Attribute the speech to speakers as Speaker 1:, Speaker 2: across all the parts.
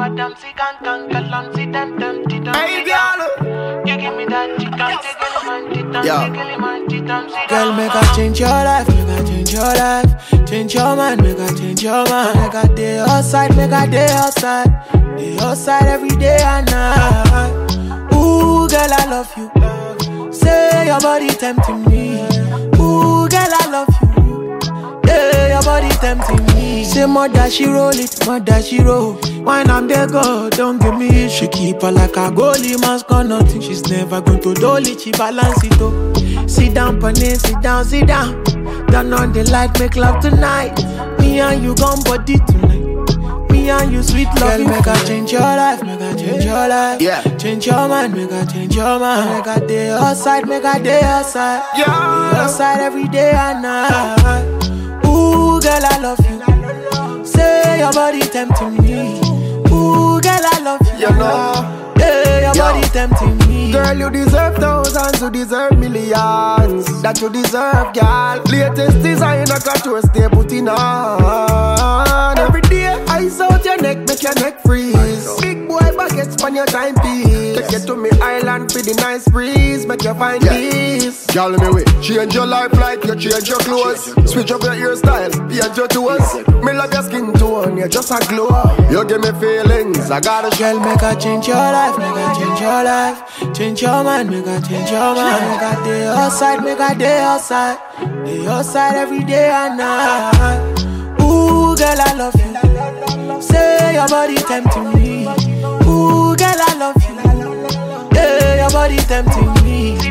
Speaker 1: Hey, girl.
Speaker 2: You give me that chicken,
Speaker 3: Girl, make I change your life, make I change your life. Change your mind, make I change your mind. Make I day outside, make I day outside. Day outside every day and night. Ooh, girl, I love you. Say your body tempting me. Ooh, girl, I love you. Yeah, your body tempting me. Say mother, she roll it, mother, she roll. When I'm there, God, don't give me. She keep her like a goalie, man, score nothing. She's never going to dolly, she balance it up. Sit down, Panay, sit down, sit down. Turn on the light, make love tonight. Me and you gone body tonight. Me and you sweet love. Girl, make I change your life, make I change your life.
Speaker 1: Yeah.
Speaker 3: Change your mind, make I change your mind. Make I day outside, make I day outside.
Speaker 1: Yeah.
Speaker 3: Day outside every day and night. Ooh, girl, I love you. Say your body tempting me. Ooh, girl, I love you.
Speaker 1: You know.
Speaker 3: Yeah, your body tempting me.
Speaker 1: Girl, you deserve thousands, you deserve millions. That you deserve, girl. Latest designer, couture, stay putting on. Every day, eyes out your neck, make your neck freeze. Big boy baguettes on your timepiece. Take you to me island for the nice breeze, make you find peace. Girl, me way, change your life like you change your clothes. Switch up your hairstyle, paint your toes. Me love your skin tone, you just a glow. You give me feelings, I gotta show.
Speaker 3: Girl, make I change your life, make I change your life. Change your mind, make I change your mind. Make I day outside, make I day outside. Day outside every day and night. Ooh, girl, I love you. Say your body tempting me. Ooh, girl, I love you. Yeah, your body tempting me.
Speaker 2: You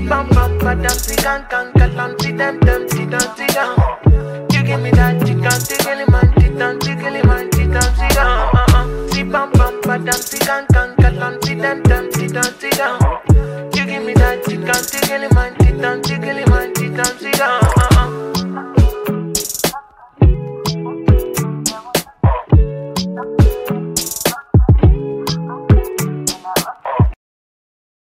Speaker 2: give me that chicken, tickle man, titan, tickle man, titan, sit down. You give me that chicken, tickle man, titan, tickle man, titan, sit down.